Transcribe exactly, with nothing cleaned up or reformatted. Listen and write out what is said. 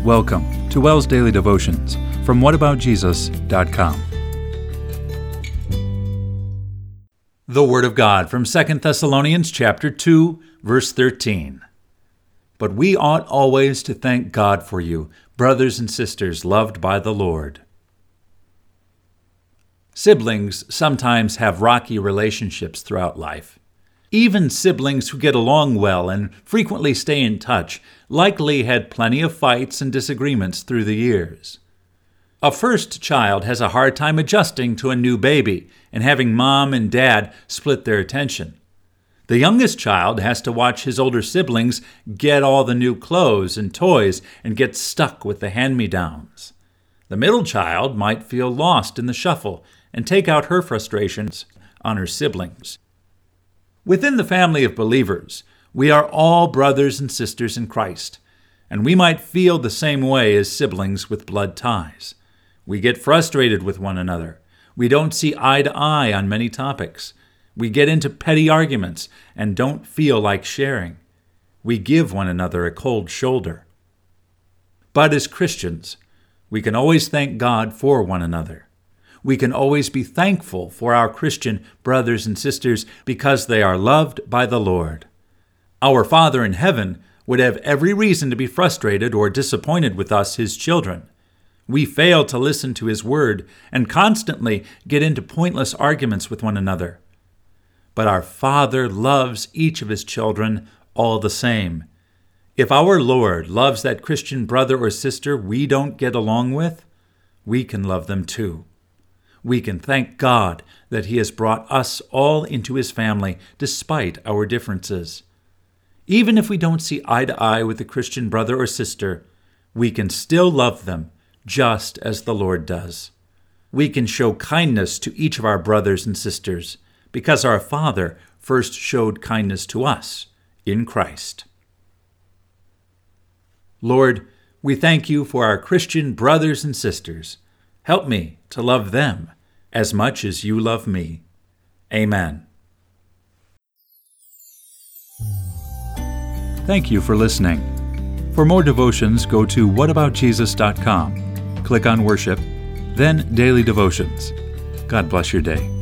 Welcome to WELS Daily Devotions from what about jesus dot com. The Word of God from Second Thessalonians chapter two, verse thirteen. But we ought always to thank God for you, brothers and sisters loved by the Lord. Siblings sometimes have rocky relationships throughout life. Even siblings who get along well and frequently stay in touch likely had plenty of fights and disagreements through the years. A first child has a hard time adjusting to a new baby and having mom and dad split their attention. The youngest child has to watch his older siblings get all the new clothes and toys and get stuck with the hand-me-downs. The middle child might feel lost in the shuffle and take out her frustrations on her siblings. Within the family of believers, we are all brothers and sisters in Christ, and we might feel the same way as siblings with blood ties. We get frustrated with one another. We don't see eye to eye on many topics. We get into petty arguments and don't feel like sharing. We give one another a cold shoulder. But as Christians, we can always thank God for one another. We can always be thankful for our Christian brothers and sisters because they are loved by the Lord. Our Father in heaven would have every reason to be frustrated or disappointed with us, his children. We fail to listen to his word and constantly get into pointless arguments with one another. But our Father loves each of his children all the same. If our Lord loves that Christian brother or sister we don't get along with, we can love them too. We can thank God that he has brought us all into his family despite our differences. Even if we don't see eye to eye with a Christian brother or sister, we can still love them just as the Lord does. We can show kindness to each of our brothers and sisters because our Father first showed kindness to us in Christ. Lord, we thank you for our Christian brothers and sisters. Help me to love them as much as you love me. Amen. Thank you for listening. For more devotions, go to what about jesus dot com. Click on Worship, then Daily Devotions. God bless your day.